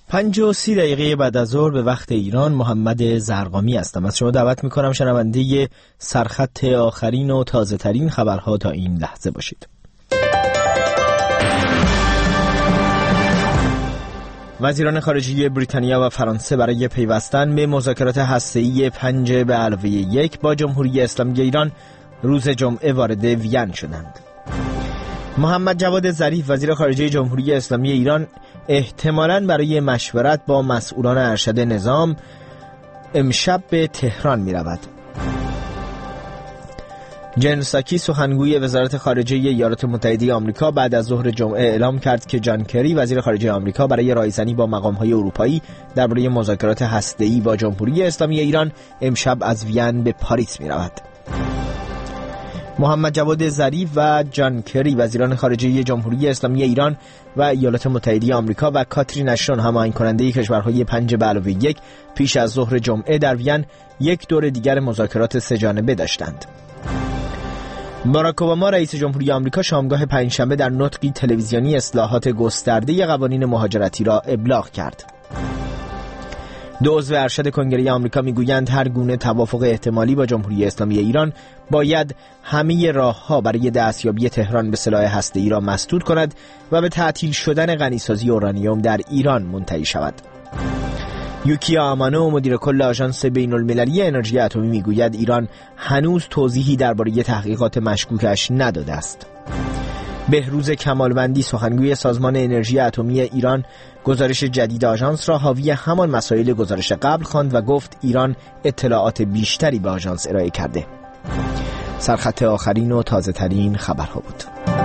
5:30 بعد از ظهر به وقت ایران محمد زرقامی هستم. از شما دعوت میکنم شنونده سرخط آخرین و تازه ترین خبرها تا این لحظه باشید. وزیران خارجه بریتانیا و فرانسه برای پیوستن به مذاکرات هسته‌ای 5+1 با جمهوری اسلامی ایران روز جمعه وارد وین شدند. محمد جواد ظریف وزیر خارجه جمهوری اسلامی ایران احتمالاً برای مشورت با مسئولان ارشد نظام امشب به تهران می رود. جن ساکی سخنگوی وزارت خارجه ایالات متحده آمریکا بعد از ظهر جمعه اعلام کرد که جان کری وزیر خارجه آمریکا برای رایزنی با مقام‌های اروپایی درباره مذاکرات هسته‌ای با جمهوری اسلامی ایران امشب از وین به پاریس می رود. محمد جواد ظریف و جان کری وزیران خارجه جمهوری اسلامی ایران و ایالات متحده آمریکا و کاترین اشتون هماهنگ کننده کشورهای 5+1 پیش از ظهر جمعه در وین یک دور دیگر مذاکرات سه‌جانبه داشتند. باراک اوباما رئیس جمهوری آمریکا شامگاه پنجشنبه در نطقی تلویزیونی اصلاحات گسترده قوانین مهاجرتی را ابلاغ کرد. دو عضو ارشد کنگره آمریکا میگویند هر گونه توافق احتمالی با جمهوری اسلامی ایران باید همه راهها برای دستیابی تهران به سلاح هسته‌ای را مسدود کند و به تعطیل شدن غنیسازی اورانیوم در ایران منتهی شود. یوکیا آمانو مدیر کل آژانس بین‌المللی انرژی اتمی میگوید ایران هنوز توضیحی درباره تحقیقات مشکوکش نداده است. بهروز کمالوندی سخنگوی سازمان انرژی اتمی ایران گزارش جدید آژانس را حاوی همان مسائل گزارش قبل خواند و گفت ایران اطلاعات بیشتری به آژانس ارائه کرده. سرخط آخرین و تازه ترین خبرها بود.